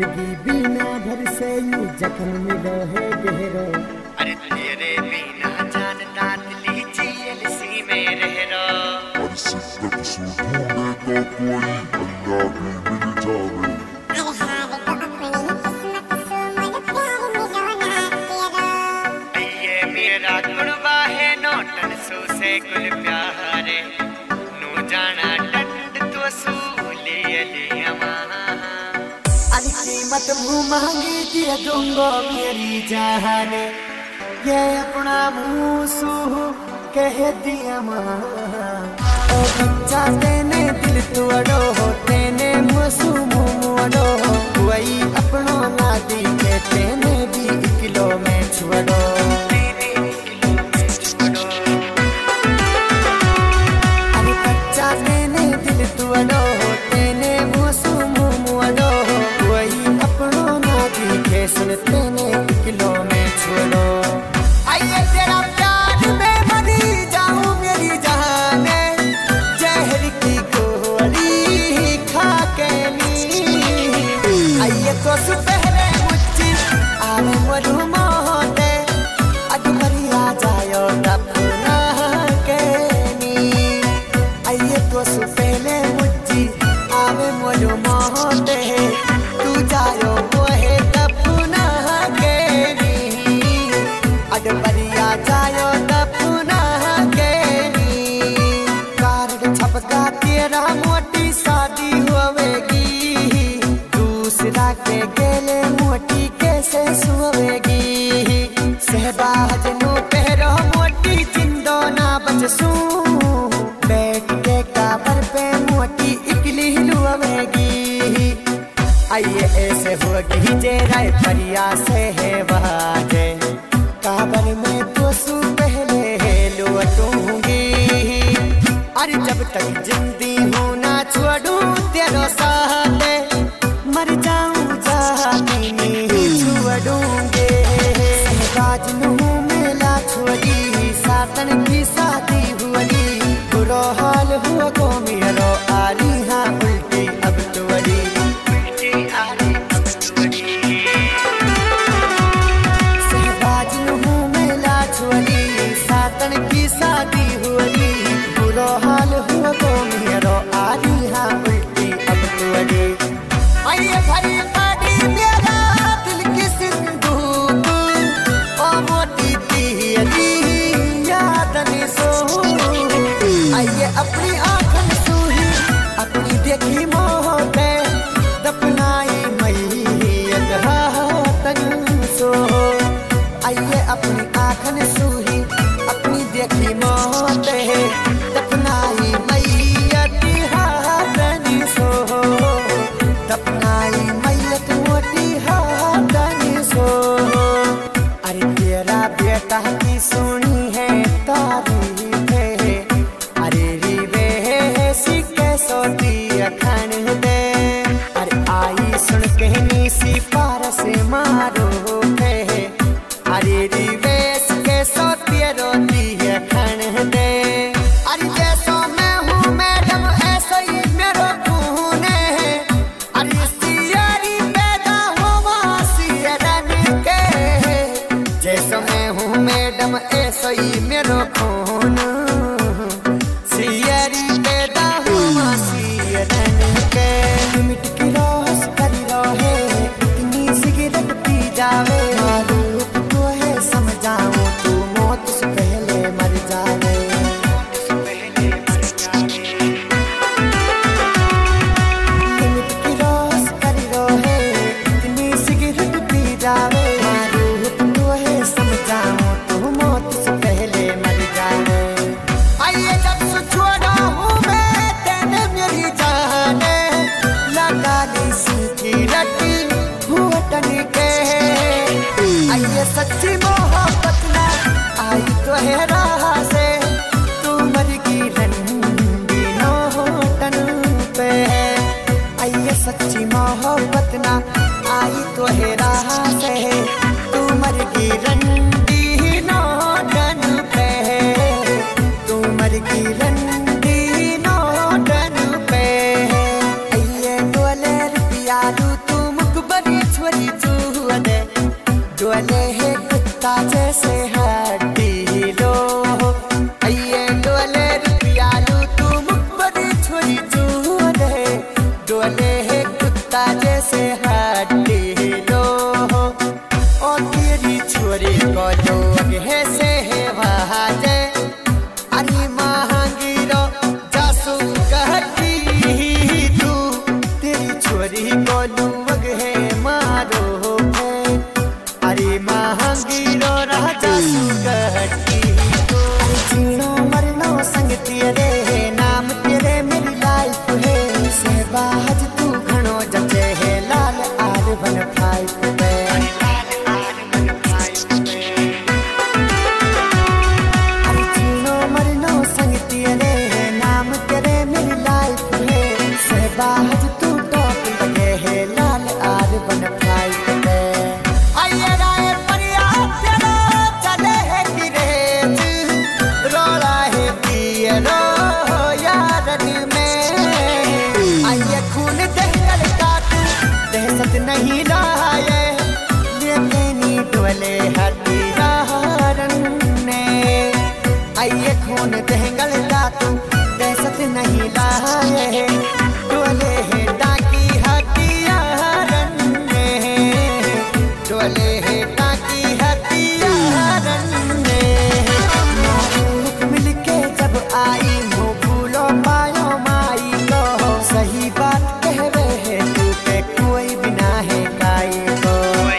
जिंदगी बिना भर से यूं जख्म मिलो है गहरो। अरे तेरे बिना जान दांत लीची एलसी में रह रो। और सिद्दत से ढूंढे तो कोई अल्लाह भी मिल जावे। ये मेरा कुर्बा है नोटन सो से कुल प्यारे नू जाना टंड तो सूले ले अमा। अरे कीमत मुँह मांगी दिया दूंगो मेरी जान, ये अपना मुँह सूह कह दिया माँ। ओ बच्चा तेने दिल तुअड़ो हो, तेने मुँह मुँहड़ो हो, वही अपनों ना दी के तेने भी किलो में छुड़ो। अरे बच्चा तेने दिल तुअड़ो हो, तेने मुँह मुँहड़ो हो, वही अपनों ना दी के सुन तेने किलो में छुड़ो। आइए तेरा प्यार में मरी जाऊं मेरी जान, जहर की गोली खा के नी। आइए तो सुपहरे मुझी आवे मरु मोहते, अग मरी आ जायो दफना के नी। आइए तो सुपहरे मुझी आवे मरु मोहते, तू जायो मोहे दफना के नी। अग मरी आ जायो दफना के नी। कार्ड छपका तेरा मोटी शादी होवेगी, दूसरा के गेले मोटी कैसे सुवेगी। सहबाज नो पहरो मोटी जिंदो ना बचसू, बैठ के काबर पे मोटी इकली लुवेगी। आइए ऐसे होगी जे राय परिया से है बाजे, काबर में तो सू पहले लुटूंगी। अरे जब तक जिंदी हूँ ना छोड़ू तेरो साथ, मर जाऊं जाती नहीं छोड़ूंगे। राज नूं मेला छोड़ी सातन की शादी हुई, बुरो हाल हुआ को मेरो आरी हाँ उल्टी अब तुअड़ी। सहबाज नूं मेला छोड़ी सातन की शादी हुई, बुरो हाल हुआ को मेरो आरी हाँ उल्टी अब तुअड़ी। आइए भरी पानी मेरा दिल की सिंदूक, ओ मोटी तेरी याद ने सो। आइए अपनी आँखन सूही अपनी देखी मोहते, दफनाई मैयत हाथन सो। आइए अपनी आँखन सूही अपनी देखी मोहते, दफनाई मैयत हाथन सो। दफनाई मैयत मोटी हाथन सो। अरे तेरा बेटा की सुनी है तारीफ है, अरे रीवे सिक्के सोती अखन दे। अरे आई सुन कहनी सी पार से मारो है, अरे रीवे सिक्के सोती रोती अखन दे। अरे जैसो मैं हूँ मैडम ऐसा ही मेरो खून है, अरे सियारी पैदा हुआ सियरन के। जैसो मैं हूँ मैडम ऐसा ही मेरो खून, सियारी पैदा हुआ सियरन के। लिमिट की रोस करी रहे, इतनी सिगरेट पी जावे, मारूफ तो है समझाऊं तू मौत से पहले मर जावे। लिमिट की रोस करी रहे, इतनी सिगरेट पी जावे, मारूफ तो है समझाऊं तू मौत से पहले मर जावे। आइए जब से छोड़ा हूँ मैं तेने मेरी जाने, लगा ली सिगरेट घूटन के। आइए सच्ची मोहब्बत ना आई तो है राह से, तू मर गई रंडी नोटन पे। आइए सच्ची मोहब्बत ना आई तो है राह से, तू मर गई रंडी नोटन पे। तू मर गई रंडी नोटन पे। आइए डोले रुपया तू मुकबरी से हटी लो आइए डोले रुपियालू तू मुखबरी छोरी चूरे डोले है कुत्ता जैसे हटी लो ओ तेरी छोरी को लोग है से है वहाजे अरे महंगी रो जासू कहती तू तेरी छोरी को लोग है मारो है अरे महंगी रो राजा सुगहटी तो जीनो मरनो संग तेरे नाम तेरे मेरी लाइफ है सहबाज तू घणो जचे है लाल आर बन फाइव पे अरे जीनो मरनो संग तेरे नाम तेरे मेरी लाइफ है सहबाज तू टॉप लगे है लाल आर बन फाइव पे आइए राय परिया तेरा चले है गिरेज रोला है पियरो यारन में आइए खून दहकर काट दहशत नहीं लाए लेकिन डोले हथियारन ने आइए खून दहंगल काट दहशत नहीं लाए डोले है डाकी हथियारन ने डोले है डाकी हथियारन ने मारूफ मिलके जब आई मुँह भूलो पायो माई को सही बात कहवे है तू पे कोई बिना है काई को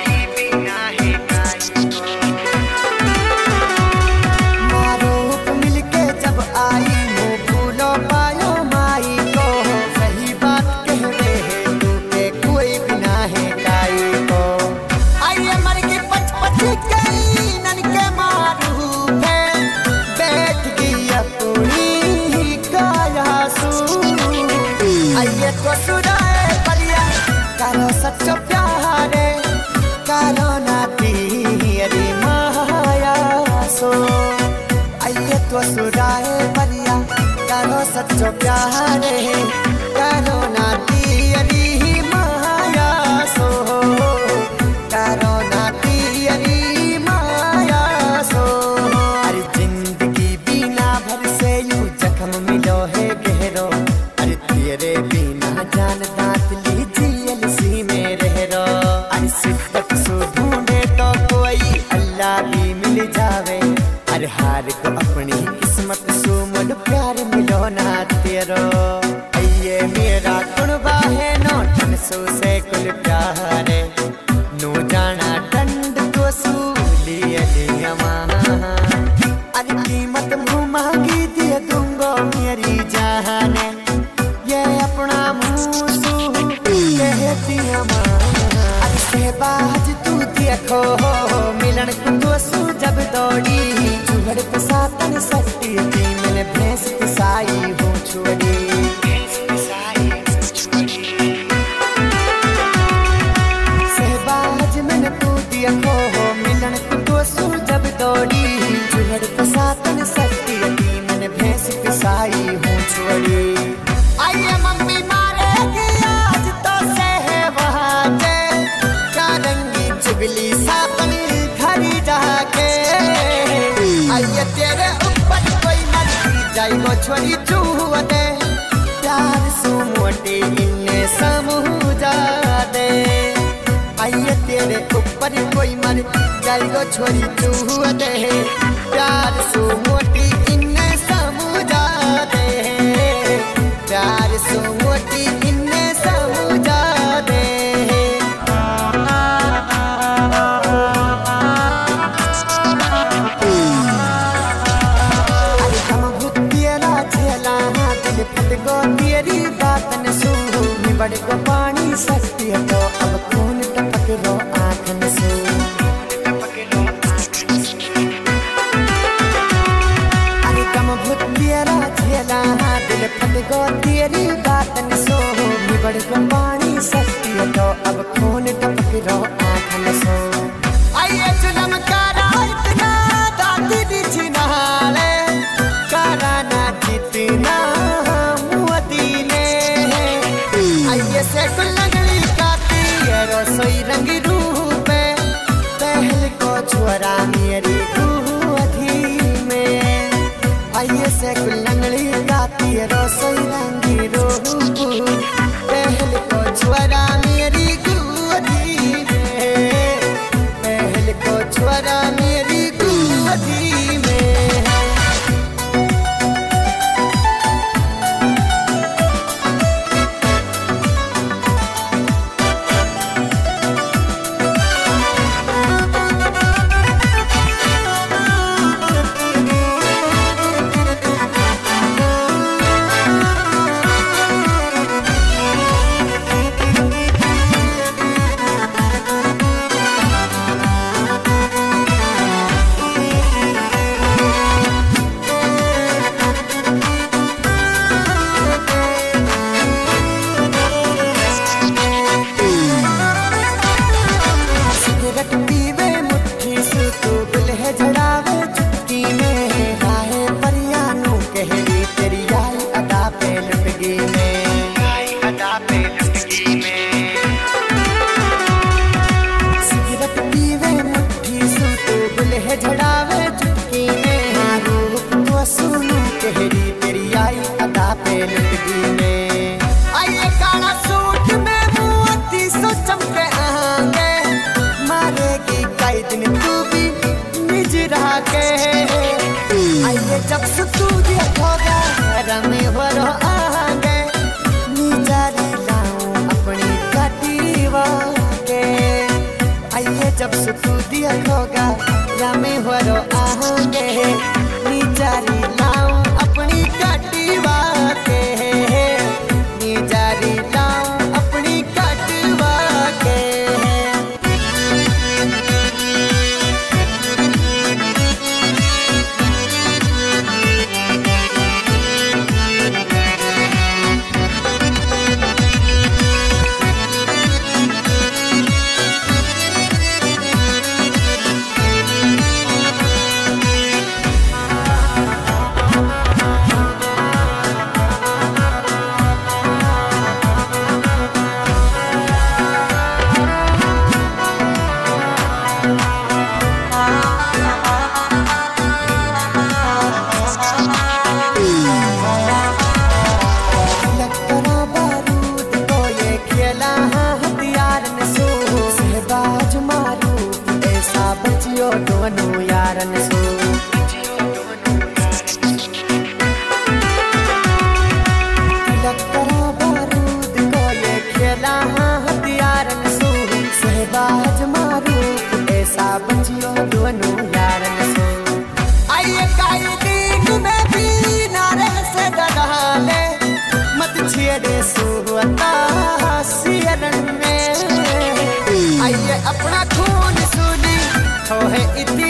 मारूफ मिलके जब आई मुँह भूलो पायो माई को सही बात कहवे है तू पे कोई बिना है काई को आइए मर के पच गई नन के मारूफ है बैठ गई अपनी काया सू आइए तो सुनाए परिया करो सच्चो प्यारे करो नाती अरे माया सो आइए तो सुनाए परिया करो सच्चो प्यारे करो नाती अरे माया सो करो नाती अरे माया सो अरे जिंदगी बिना भर से यूं जख्म मिलो है गहरो अरे तेरे बिना जान दांत लीजिए सी में रह रो अरे सिद्दत सो ढूंढे तो कोई अल्लाह भी मिल जावे अरे हार को अपनी किस्मत सो मुझ प्यार मिलो ना तेरो आइए मेरा कुणबा है नौटन सो से कुल प्यारे नो जाना दंड तो सूलिए अरे कीमत मुँह मांगी दिए दूंगो मेरी जाने ये अपना मुँह सू कहती अरे सहबाज तू देखो मिलन को सू जब दौड़ी चूहड़ पे सातन सट्टी थी मैंने भैंस पिसाई हूँ छोड़ी सहबाज मैंने तू देखो मिलन को सू जब दौड़ी चूहड़ पे सातन सट्टी थी मैंने भैंस पिसाई हूँ छोड़ी आइए मम्मी मारेगी आज तो सहबाजे चारंगी चुगली सातन घरी जाके आइए तेरे ऊपर कोई मर्जी जाइगो छोरी चूहते प्यार सो मोटी इन्ने समझा दे आइए तेरे ऊपर कोई मर जाइगो छोरी चूहते प्यार सो मोटी इन्ने समझा दे प्यार सो मोटी इन्ने समझा दे अरे कम भुतियला झेला दिल फट गो तेरी बात न सुनो निबड़ गो पानी सस्ती तो अब खून टपक रो आँखन से अरे कम भुतियला झेला दिल फट गो तेरी बात न सुनो निबड़ गो पानी सस्ती तो अब खून टपक रो आँखन से आइए जुलम करा इतना दादी दी छिनाले करा ना जितना मुअदी ने आइए से कुल लगली काती रसोई रंग रूप पहल को छुअरा मेरी कुअधी में आइए से कुल्लंगड़ी गाती रसोई रंगी रोहू पहल को छुअरा मेरी कुअधी में पहल को छुअरा मेरी कुअधी में जब तू देखोगा रमे वरो आगे नीचारी लाऊं अपनी कटीवा के आइए जब तू देखोगा रमे वरो आगे नीचारी लाऊं अपनी कटीवा के नीचारी लाऊं अपनी कटीवा के दोनों यारन सो लकड़ा बारूद को ये खेला हथियारन सो सहबाज मारू ऐसा बचियो दोनों यारन सो आइए कायदीक में भी नारे से डराले मत छेड़े सोता सियरन में आइए अपना खून सुनी हो है इतनी